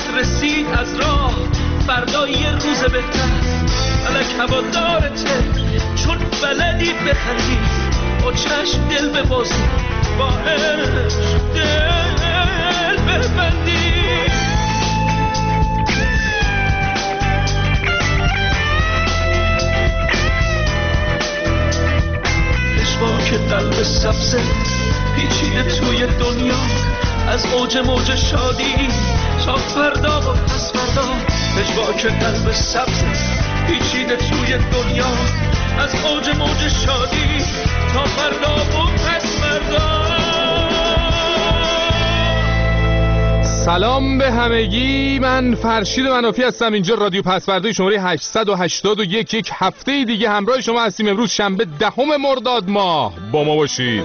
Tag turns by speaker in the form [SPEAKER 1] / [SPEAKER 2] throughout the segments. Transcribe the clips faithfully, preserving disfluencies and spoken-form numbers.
[SPEAKER 1] بهت رسید از راه، فردا یه روز بهتر فلک هوادارته، چون بلدی بخندی با چشم دل ببازی، با عشق دل ببندی. که قلب سبزه پیچیده توی دنیا، از اوج موج شادی تا فردا و پس فردا. پژواک قلب سبزه پیچیده توی دنیا، از اوج موج شادی تا فردا و پس فردا.
[SPEAKER 2] سلام به همگی، من فرشید منافی هستم. اینجا رادیو پسورده شماره هشتصد و هشتاد و یک. یک هفته دیگه همراه شما هستیم. امروز شنبه دهم مرداد ماه، با ما باشید.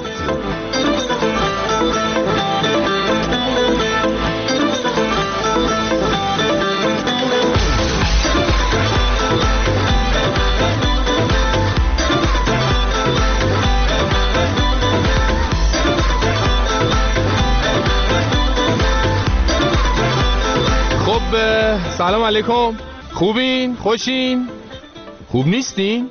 [SPEAKER 2] سلام علیکم، خوبین؟ خوشین؟ خوب نیستین؟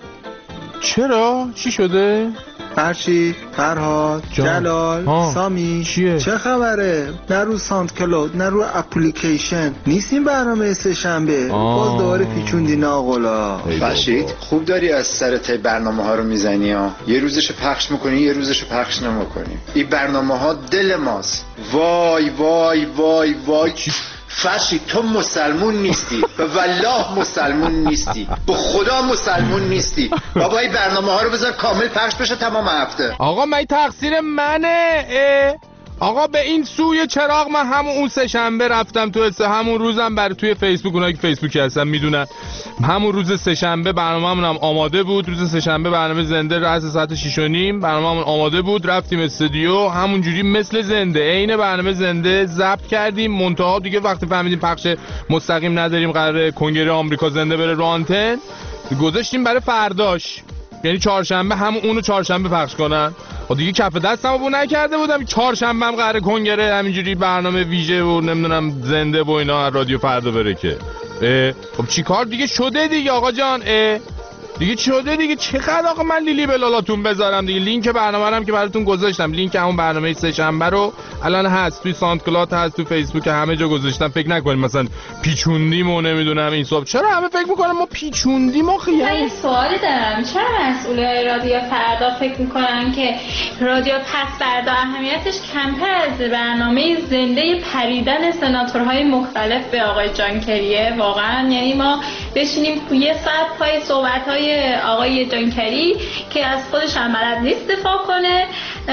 [SPEAKER 2] چرا؟ چی شده؟
[SPEAKER 3] فرشید، فرهاد، جلال، ها. سامی
[SPEAKER 2] چیه؟
[SPEAKER 3] چه خبره؟ نه رو ساند کلود نه رو اپلیکیشن نیستیم برنامه سه شنبه. باز دوباره پیچوندی ناقلا.
[SPEAKER 4] فرشید خوب داری از سر ته برنامه ها رو میزنی ها. یه روزشو پخش میکنی یه روزشو پخش نمیکنی. این برنامه ها دل ماست. وای وای وای وای. فرشید تو مسلمون نیستی، به والله مسلمون نیستی، به خدا مسلمون نیستی. بابا این برنامه ها رو بذار کامل پخش بشه تمام هفته.
[SPEAKER 2] آقا من تقصیر منه. اه. آقا به این سوی چراغ من همون اون سه شنبه رفتم تو سه، همون روزم بر توی فیسبوک، اونایی که فیسبوکی هستن میدونن، همون روز سه شنبه برنامه‌مون هم آماده بود. روز سه شنبه برنامه زنده رأس ساعت شش و نیم برنامه‌مون آماده بود، رفتیم استودیو همونجوری مثل زنده عین برنامه زنده ضبط کردیم. منتها دیگه وقتی فهمیدیم پخش مستقیم نداریم، قراره کنگره آمریکا زنده بره رو آنتن، گذاشتیم برای فرداش، یعنی چهارشنبه همون اونو چهارشنبه پخش کنن. خب دیگه کف دستمو بو نکرده بودم، چهارشنبه هم قراره کنگره همینجوری برنامه ویژه و نمیدونم زنده و اینا رادیو فردا بره که. خب چیکار دیگه شده دیگه آقا جان؟ اه دیگه چی شده دیگه؟ چقدر آقا من لیلی بلالاتون بذارم دیگه؟ لینک برنامه رو هم که براتون گذاشتم، لینک همون برنامه سه شنبه رو الان هست توی ساند کلاد، هست تو فیسبوک، همه جا گذاشتم. فکر نکنید مثلا پیچوندیم و نمیدونم این صبح. چرا همه فکر میکنن ما پیچوندیم؟ ما خیلی
[SPEAKER 5] من یه سوالی دارم، چرا مسئولای رادیو فردا فکر میکنن که رادیو پس فردا اهمیتش کمتر از برنامه زنده پریدن سناتورهای مختلف به آقای جانکریه؟ واقعا یعنی ما بشینیم یه ساعت پای صحبت‌های آقای جانکری که از خودش هم بلد نیست دفاع کنه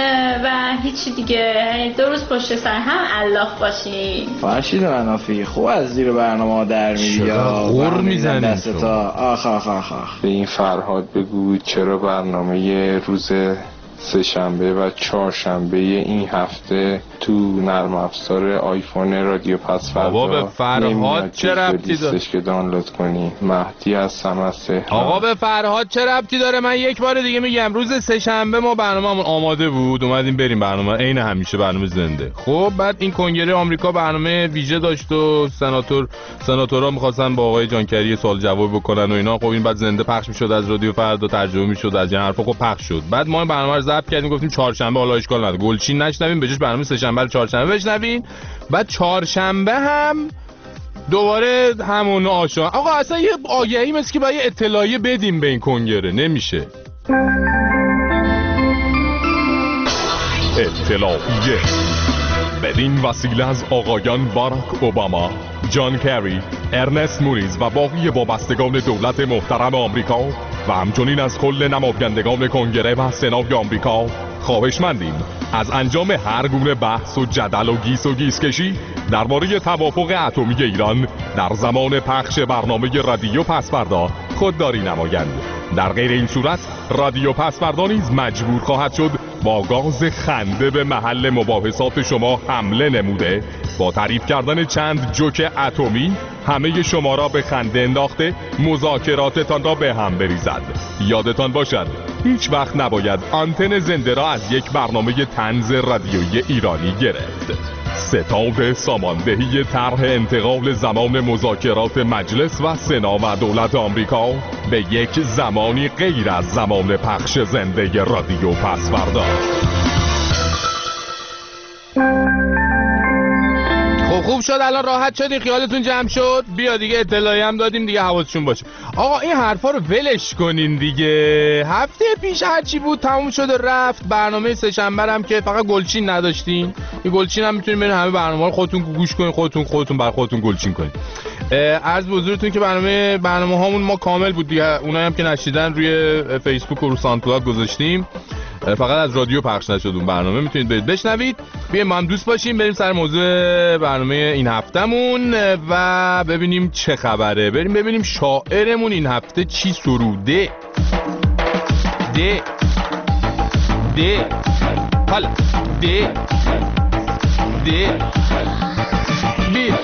[SPEAKER 5] و هیچی دیگه، دو روز پشت سر هم الله باشیم.
[SPEAKER 6] فرشید منافی خوب از زیر برنامه در میری یا
[SPEAKER 2] غور میزنی
[SPEAKER 6] دستا. آخ آخ آخ آخ
[SPEAKER 7] به این فرهاد بگو چرا برنامه روز سه شنبه و چهارشنبه این هفته تو نرم افزار آیفون رادیو پس فردا
[SPEAKER 2] بابا به فرهاد چه ربطی داره
[SPEAKER 7] که دانلود کنی؟ مهدی هستم از تهران.
[SPEAKER 2] آقا به فرهاد چه ربطی داره؟ من یک بار دیگه میگم روز سه شنبه ما برنامه‌مون آماده بود، اومدیم بریم برنامه عین همیشه برنامه زنده. خب بعد این کنگره آمریکا برنامه ویژه داشت و سناتور سناتورها می‌خواستن با آقای جانکری سوال جواب بکنن و اینا. خب این بعد زنده پخش می‌شد از رادیو فردا، ترجمه می‌شد از این حرفا، خب پخش شد. بعد ما برنامه رو ضبط کردیم، گفتیم چهارشنبه حالا اشکال نداره گلچین نشنویم، بهش برنامه سه شنبه رو چهارشنبه بشنوین. بعد چهارشنبه هم دوباره همون آشا. آقا اصلا یه آگهی مثل که باید اطلاعیه بدیم به این کنگره، نمیشه. اطلاعیه بدین وسیله از آقایان باراک اوباما، جان کری، ارنست مونیز و باقی وابستگان دولت محترم آمریکا و همچنین از کل نمایندگان کنگره و سنای آمریکا خواهشمندیم از انجام هر گونه بحث و جدل و گیس و گیس کشی درباره توافق اتمی ایران در زمان پخش برنامه رادیو پس فردا خودداری نمایند. در غیر این صورت رادیو پس فردا نیز مجبور خواهد شد با گاز خنده به محل مباحثات شما حمله نموده با تعریف کردن چند جوک اتمی همه شما را به خنده انداخته مذاکراتتان را به هم بریزد. یادتان باشد هیچ وقت نباید آنتن زنده را از یک برنامه طنز رادیویی ایرانی گرفت. ستاد ساماندهی طرح انتقال زمان مذاکرات مجلس و سنا و دولت آمریکا به یک زمانی غیر از زمان پخش زنده رادیو پسوردا. خب خوب شد، الان راحت شدین، خیالتون جمع شد. بیا دیگه اطلاعی هم دادیم دیگه، حواستون باشه. آقا این حرفا رو ولش کنین دیگه. هفته پیش هرچی بود تموم شد و رفت. برنامه سه شنبه هم که فقط گلچین نداشتین، این گلچین هم میتونین برین همه برنامه رو خودتون گوش کنین، خودتون خودتون بر خودتون گلچین کنین. عرض به حضورتون که برنامه برنامه هامون ما کامل بود دیگه. اونایی هم که نشیدن روی فیسبوک و رو ساندکلاود گذاشتیم، فقط از رادیو پخش نشد اون برنامه، میتونید برید بشنوید. بیایم ما هم دوست باشیم، بریم سر موضوع برنامه این هفتمون و ببینیم چه خبره. بریم ببینیم شاعرمون این هفته چی سروده. ده ده حالا ده ده بیر.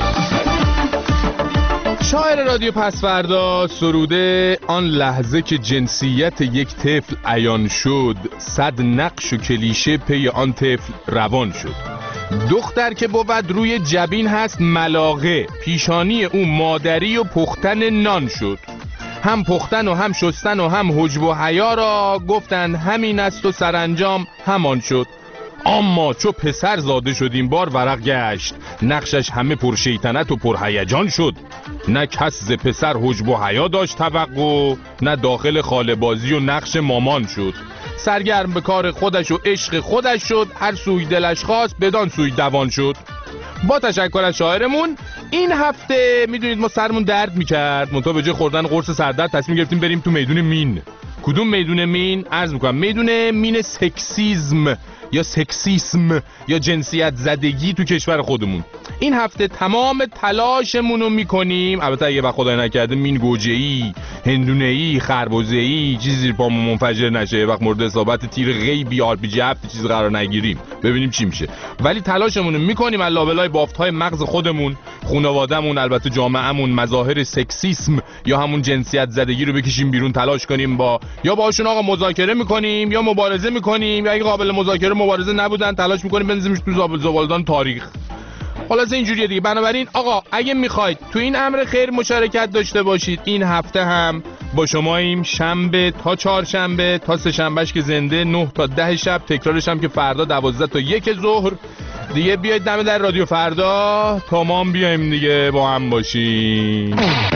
[SPEAKER 2] شاعر رادیو پسوردا سروده آن لحظه که جنسیت یک طفل عیان شد، صد نقش و کلیشه پی آن طفل روان شد. دختر که بود روی جبین هست ملاقه، پیشانی او مادری و پختن نان شد. هم پختن و هم شستن و هم حجب و حیا را گفتند همین است و سرانجام همان شد. اما چو پسر زاده شد این بار ورق گشت، نقشش همه پر شیطنت و پر هیجان شد. نه کس ز پسر حجب و حیا داشت توقع، نه داخل خاله بازی و نقش مامان شد. سرگرم به کار خودش و عشق خودش شد، هر سوی دلش خواست بدان سوی دوان شد. با تشکر از شاعرمون. این هفته میدونید ما سرمون درد میکرد، منتها به جای خوردن قرص سردرد تصمیم گرفتیم بریم تو میدون مین. کدوم میدون مین؟ عرض میکنم میدون مین سکسیسم یا سکسیسم یا جنسیت زدگی تو کشور خودمون. این هفته تمام تلاشمون رو میکنیم، البته اگه با خدای نکرده مین گوجه‌ای، هندونه‌ای، خربزه‌ای چیزی زیر پامون منفجر نشه، وقت مورد اصابت تیر غیبی آر پی جی هفت چیز قرار نگیریم، ببینیم چی میشه. ولی تلاشمون رو میکنیم از لابلای بافت‌های مغز خودمون، خانواده‌مون، البته جامعهمون مظاهر سکسیسم یا همون جنسیت زدگی رو بکشیم بیرون، تلاش کنیم با یا باهاشون آقا مذاکره میکنیم یا مبارزه میکنیم، یا اگه قابل مذاکره مبارزه نبودن تلاش میکنیم بنزیمش تو زابل زبالدان تاریخ. خلاصه اینجوریه دیگه. بنابراین آقا اگه میخواید تو این امر خیر مشارکت داشته باشید، این هفته هم با شماییم، شنبه تا چهارشنبه تا سه شنبهش که زنده، نه تا ده شب، تکرارش هم که فردا دوازده تا یک ظهر دیگه. بیاید دم در رادیو فردا تا ما هم بیایم دیگه با هم باشیم.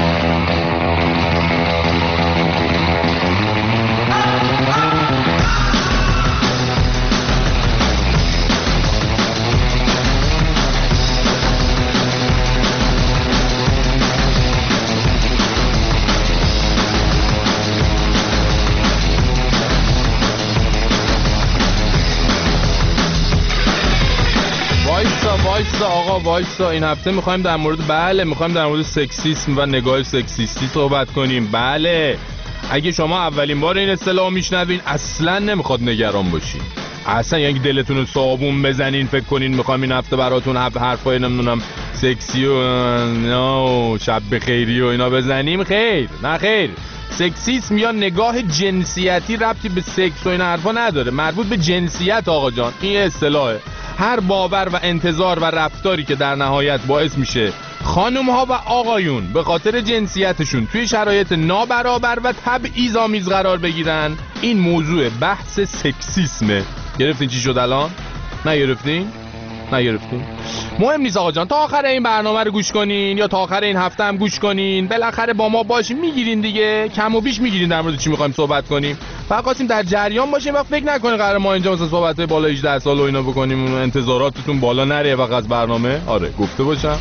[SPEAKER 2] وایسا آقا وایسا. این هفته میخوایم در مورد بله میخوایم در مورد سکسیسم و نگاه سکسیستی صحبت کنیم. بله اگه شما اولین بار این اصطلاح میشنوین اصلا نمیخواد نگران باشین، اصلا یعنی دلتون رو صابون بزنین فکر کنین میخوام این هفته براتون حرفای نمیدونم سکسی و نو شب بخیری و اینا بزنیم. خیر نه خیر. سکسیسم یا نگاه جنسیتی ربطی به سکس و این حرفا نداره، مربوط به جنسیت آقا جان. این اصطلاحه. هر باور و انتظار و رفتاری که در نهایت باعث میشه خانم ها و آقایون به خاطر جنسیتشون توی شرایط نابرابر و تبعیض‌آمیز قرار بگیرن، این موضوع بحث سکسیسمه. گرفتین چی شد الان؟ نگرفتین؟ نگرفتین؟ مهم نیست آقا جان، تا آخر این برنامه رو گوش کنین یا تا آخر این هفته هم گوش کنین، بالاخره با ما باشین، میگیرین دیگه، کم و بیش میگیرین در مورد چی میخوایم صحبت کنیم. فقط خواستیم در جریان باشیم و فکر نکنین قرار ما اینجا مثلا صحبتای بالا هجده سال و اینا بکنیم، انتظاراتتون بالا نره وقت از برنامه. آره گفته باشم.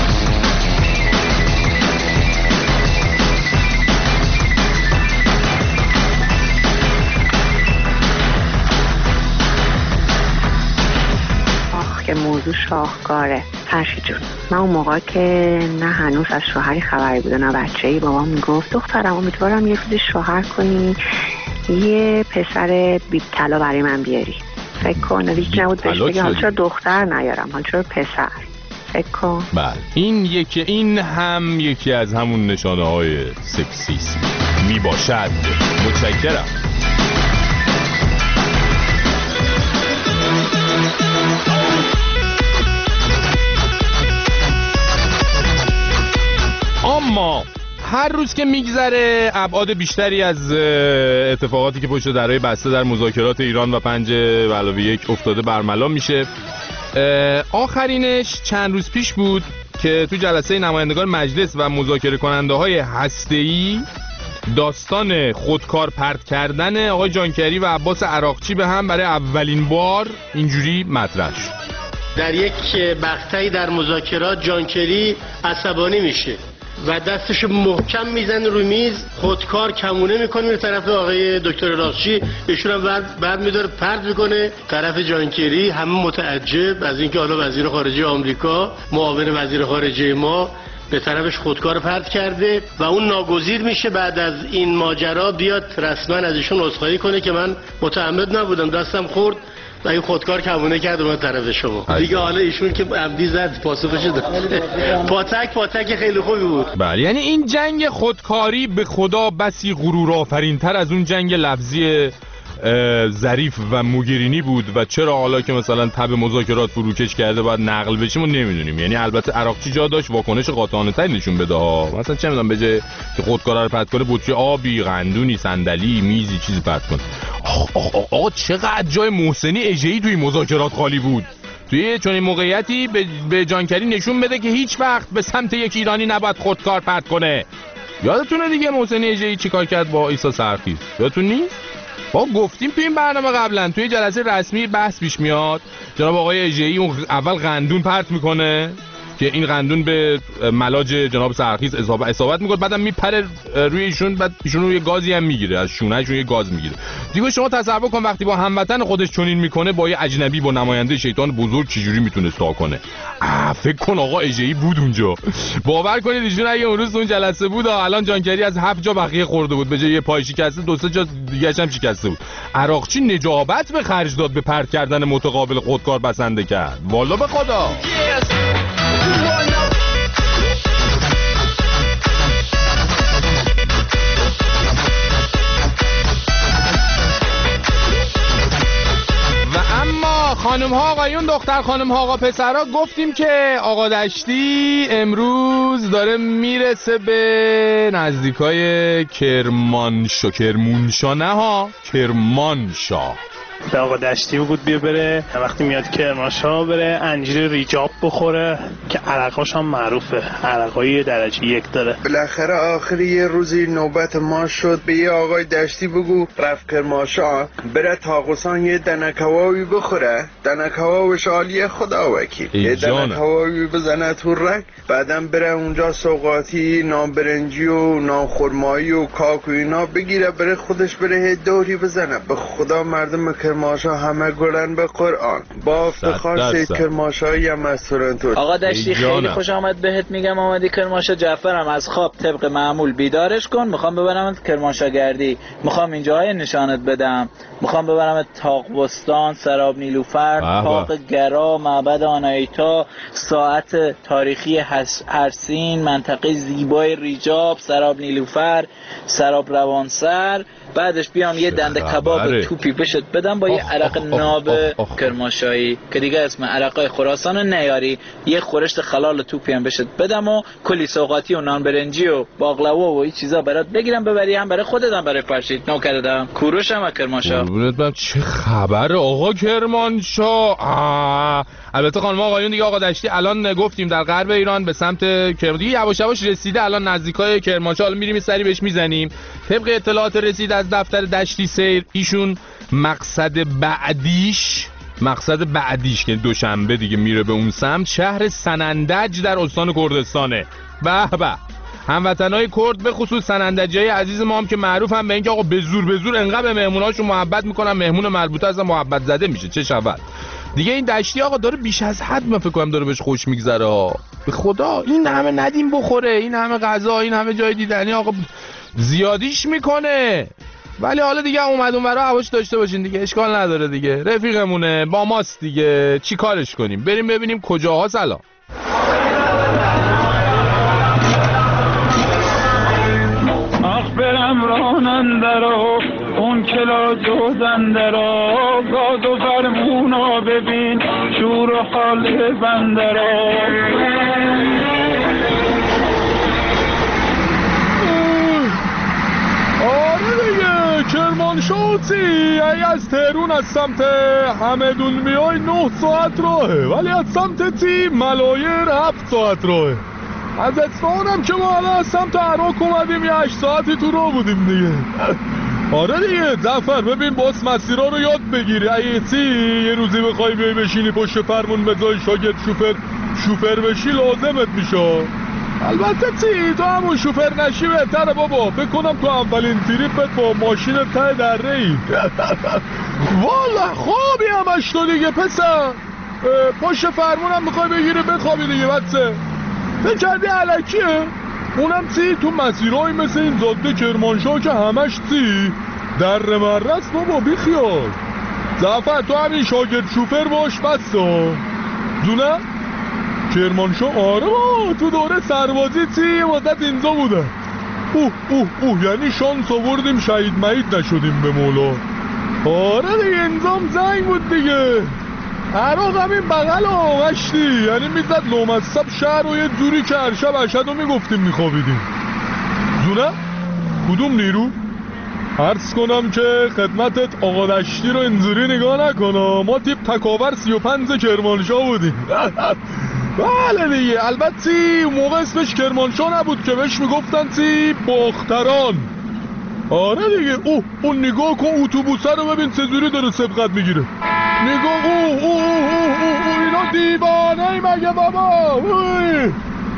[SPEAKER 8] که موضوع شاهکاره. فرشی جون، من اون موقع که نه هنوز از شوهری خبری بوده نه بچه‌ای، بابام میگفت دخترم امیدوارم یه روزی شوهر کنی یه پسر بیگ طلا برای من بیاری. فکر کن هیچ نبود بهش بگی حالا چرا دختر نیارم، حالا چرا پسر. فکر کن.
[SPEAKER 2] بله این یکی این هم یکی از همون نشانه های سکسیسم می باشد. متشکرم. اما هر روز که میگذره ابعاد بیشتری از اتفاقاتی که پشت درهای بسته در مذاکرات ایران و پنج به علاوه یک افتاده برملا میشه. آخرینش چند روز پیش بود که تو جلسه نمایندگان مجلس و مذاکره کننده های هسته‌ای داستان خودکار پرت کردن آقای جانکری و عباس عراقچی به هم برای اولین بار اینجوری مطرح شد.
[SPEAKER 9] در یک مقطعی در مذاکرات جانکری عصبانی میشه و دستش محکم میزنه رو میز، خودکار کمونه میکنه میره طرف آقای دکتر عراقچی، ایشون هم بعد بعد میداره پرت میکنه طرف جانکری. همه متعجب از اینکه حالا وزیر خارجه آمریکا معاون وزیر خارجه ما به طرفش خودکار پرت کرده و اون ناگزیر میشه بعد از این ماجرا بیاد رسما از ایشون عذرخواهی کنه که من متعمد نبودم، دستم خورد و این خودکار کمونه کرد اومد طرف شما. دیگه حالا ایشون که عمدی زد پاسخش داد. پاتک پاتک خیلی خوبی بود.
[SPEAKER 2] بله، یعنی این جنگ خودکاری به خدا بسی غرور آفرین‌تر از اون جنگ لفظی ظریف و موگرینی بود و چرا حالا که مثلا تب مذاکرات فروکش کرده باید نقل بشیم و نمیدونیم. یعنی البته عراقچی جا داشت واکنش قاطعانه تری نشون بده ها، مثلا چه میدونم بجه که خودکارا رو پرت کنه بطری آبی، قندونی، صندلی، میزی چیزی پرت کنه. آقا چقدر جای محسنی اژه‌ای توی مذاکرات خالی بود. توی چون این موقعیتی به, به جانکری نشون بده که هیچ وقت به سمت یک ایرانی نباید خودکار پرت کنه. یادتونه دیگه محسنی اژه‌ای چیکار کرد با عیسی سرخیز؟ یادتون نیست؟ با گفتیم توی این برنامه قبلا توی جلسه رسمی بحث پیش میاد، جناب آقای اژه‌ای اون اول قندون پرت میکنه که این قندون به ملاج جناب سرخیز اصابت اصابت میکنه، بعدم میپره روی ایشون، بعد ایشون روی گازی هم میگیره، از شونهشون یه گاز میگیره. دیگه شما تصور کن وقتی با هموطن خودش چنین میکنه با یه اجنبی، با نماینده شیطان بزرگ چجوری میتونست تا کنه. فکر کن آقا اژه‌ای بود اونجا. باور کنید ایشون اگه اون روز اون جلسه بود الان جانکری از هفت جا بقیه خورده بود، به جای یه پای شکسته دو سه جا دیگه هم شکسته بود. عراقچی نجابت به خرج داد به پرت کردن متقابل خودکار بسنده کرد. والا به خدا. خانم ها آقایون، دختر خانم ها آقا پسرها، گفتیم که آقا دشتی امروز داره میرسه به نزدیکای کرمانشاه. کرمانشاه نه ها، کرمانشاه.
[SPEAKER 10] به آقا دشتی بود بیا بره وقتی میاد کرمانشاه بره انجیر ریجاب بخوره که عرقاش هم معروفه، عرقای درجه یک داره.
[SPEAKER 11] بالاخره آخر یه روزی نوبت ما شد به یه آقای دشتی بگو رفت کرمانشاه بره تاقوسان یه دنکواوی بخوره، دنکواوش عالیه خدا وکیل، یه دنکواوی بزنه تو رک، بعدم بره اونجا سوغاتی نامبرنجی و نامخرمایی و کاک و اینا بگیره بره خودش بره دوری بزنه. به خدا مردم کرمانشاه همه گلن به قرآن. با افتخار سید کرمانشاهی هم از تورنتو.
[SPEAKER 12] آقا دشتی خیلی خوش آمد بهت میگم آمدی کرمانشاه. جعفرم از خواب طبق معمول بیدارش کن، میخوام ببرمت کرمانشاه گردی، میخوام اینجاهای نشانت بدم، میخوام ببرمت تاقبستان، سراب نیلوفر، تاق گرا، معبد آنایتا، ساعت تاریخی هرسین، منطقه زیبای ریجاب، سراب نیلوفر، سراب روانسر. بعدش بیام یه دنده کباب توپی بشت بدم با یه عرق ناب کرمانشاهی که دیگه اسم عرقای خراسان نیاری، یه خورشت خلال توپی هم بشت بدم و کلی سوغاتی و نان برنجی و باقلوا و این چیزا برات بگیرم ببری، هم برای خودت هم برای فرشید نوکردم. کوروش هم کرمانشاه.
[SPEAKER 2] چه خبر آقا کرمانشاه؟ البته خانم آقایون دیگه آقا دشتی الان گفتیم در غرب ایران به سمت کرمانشاه یواش یواش رسیده، الان نزدیکای کرمانشاه، الان میریم سری بهش میزنیم. طبق اطلاعات رسید از دفتر دشتی سیر ایشون مقصد بعدیش مقصد بعدیش که دوشنبه دیگه میره به اون سمت شهر سنندج در استان کردستانه. به به هموطنای کرد به خصوص سنندجیای عزیز ما هم که معروف هم به اینکه آقا به زور به زور انقدر به مهموناشون محبت میکنن، مهمون مربوطه اصلا محبت زده میشه. چه شود دیگه این دشتی آقا داره بیش از حد من فکر کنم داره بهش خوش میگذره ها. به خدا این همه ندیم بخوره، این همه غذا، این همه جای دیدنی آقا زیادیش میکنه. ولی حالا دیگه اومد اونورا حواس داشته باشین دیگه، اشکال نداره دیگه، رفیقمونه با ماست دیگه، چی کارش کنیم؟ بریم ببینیم کجاها. سلام.
[SPEAKER 13] آخ برم رانندرا اون کلا جوزندرا، گاز و فرمونا ببین شور و حال بندرا.
[SPEAKER 2] کرمانشاه چی؟ ای از تهرون از سمت همدون میای نه ساعت راهه، ولی از سمت تی ملایر هفت ساعت راهه. از اصفهانم که ما حالا از سمت عراق اومدیم یه هشت ساعتی تو راه بودیم دیگه. آره دیگه ظفر ببین باس مسیرها رو یاد بگیری. اگه چی یه روزی بخوای بیای بشینی پشت فرمون بذاری شاگرد شوفر شوفر بشی لازمت میشه. البته چی تو همون شوفر نشی بهتره بابا. فکر کنم تو اولین تریپت با ماشین ته دره ای. والا خوابی همش تو دیگه پسر. پشت فرمونم میخوای بگیری بخوابی دیگه بچه. فکر کردی علکیه؟ اونم چی تو مسیرهای مثل این زاده کرمانشاه که همش چی در مرس بابا بیخیال. ظفر تو همین شاگرد شوفر باش بسا دونه کرمانشاه. آره با تو دوره سربازی چی واسه اینجا بوده. اوه اوه اوه یعنی شانس آوردیم شهید مهید نشدیم به مولا. آره دیگه انظام زنگ بود دیگه. عراق همین بغل آغشتی، یعنی میزد لامصب شهر رو یه جوری که هر شب اشد رو میگفتیم میخوابیدیم. زونه؟ کدوم نیرو؟ عرض کنم که خدمتت آقا دشتی رو اینجوری نگاه نکنم، ما تیپ تکاور سی و پنج کرمانشاه بودیم. بله دیگه. البته اون موقع اسمش کرمانشاه نبود که بهش میگفتن تی باختران. آره دیگه. اوه اون نگاه کن اتوبوسه رو ببین چجوری داره سبقت میگیره. نگاه اوه اوه اوه اوه اینا دیوانه ای مگه بابا. اوه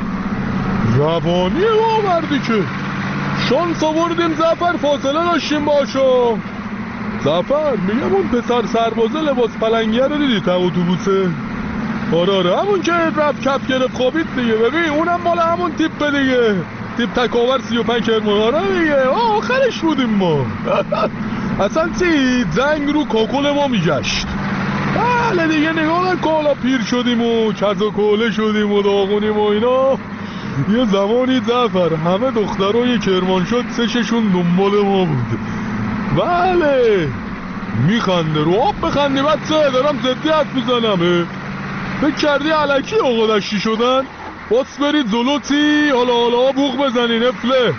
[SPEAKER 2] روانیه آوردی که شانس آوردیم ظفر فاصله داشتیم باشو. ظفر میگم اون پسر سربازه لباس پلنگیه رو دیدی تا اتوبوسه؟ آره آره همون که رفت کپ گرفت خوابید دیگه. ببین اونم مال همون تیپ دیگه، تیپ تکاور سی و پنج کرمان. آره دیگه آخرش بودیم ما. اصلا چی زنگ رو کاکل ما میگشت. بله دیگه نگاه کن حالا پیر شدیم و کز و کوله شدیم و داغونیم و اینا. یه زمانی ظفر همه دخترای کرمانشاه چششون دنبال ما بود. بله میخنده رو آب بخندی بچه دارم زدی حرف میزنم. فکر کردی علکی آقا دشتی شدن؟ باس برید زلوتی حالا حالا بوق بزنی نفله.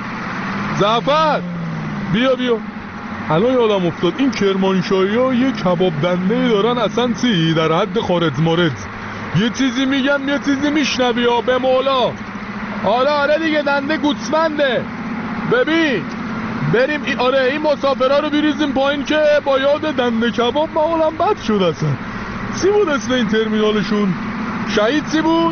[SPEAKER 2] ظفر بیا بیا الان یادم افتاد این کرمانشاهی ها یه کباب دنده دارن اصلا چی در حد خارج مارد. یه چیزی میگم یه چیزی میشنوی ها به مولا. آره آره دیگه دنده گوسفنده. ببین بریم ای آره این مسافرها رو بریزیم پایین که با یاد دنده کباب ما حالم بد شد. اصلا چی بود اسم این ترمینالشون؟ شهید چی بود؟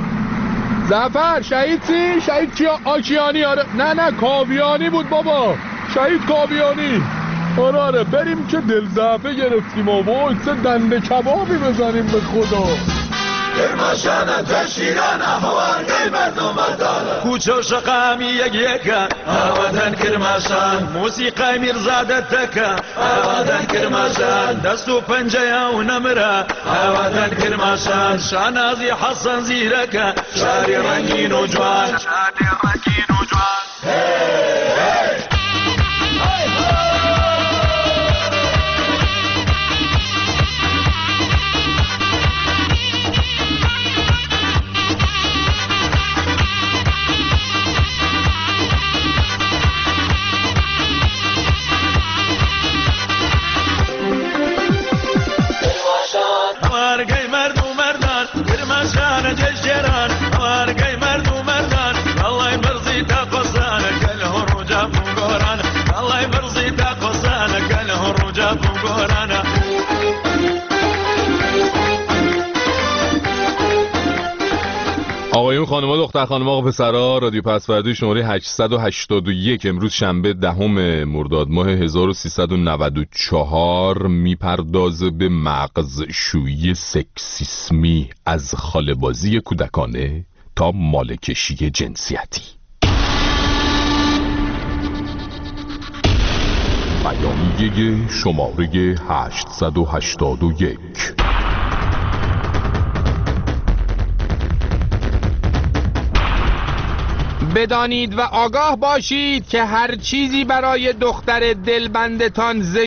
[SPEAKER 2] ظفر شهید چی؟ شهید کیا... آکیانی. آره نه نه کاویانی بود بابا. شهید کاویانی. آره آره بریم که دل ضعفه گرفتیم و وای چه دنده کبابی بزنیم به خدا.
[SPEAKER 1] کرمانشاه تشیران هوای مردم داره کوچه و شقامی یک یکه آوادن کرمانشاه موسیقی میرزاده تکه آوادن کرمانشاه دست و پنجه و نمره آوادن کرمانشاه شانازی حسن زیرکه شاری رنگین و جوان شاری رنگین و جوان.
[SPEAKER 2] آقایون خانم‌ها دختر خانم‌ها آقا پسرا رادیو پسوردی شماره هشتصد و هشتاد و یک امروز شنبه دهم مرداد ماه هزار و سیصد و نود و چهار میپردازه به مغزشویی سکسیسمی از خاله‌بازی کودکانه تا مالکشی جنسیتی. بیانیه شماره هشتصد و هشتاد و یک. بدانید و آگاه باشید که هر چیزی برای دختر دلبندتان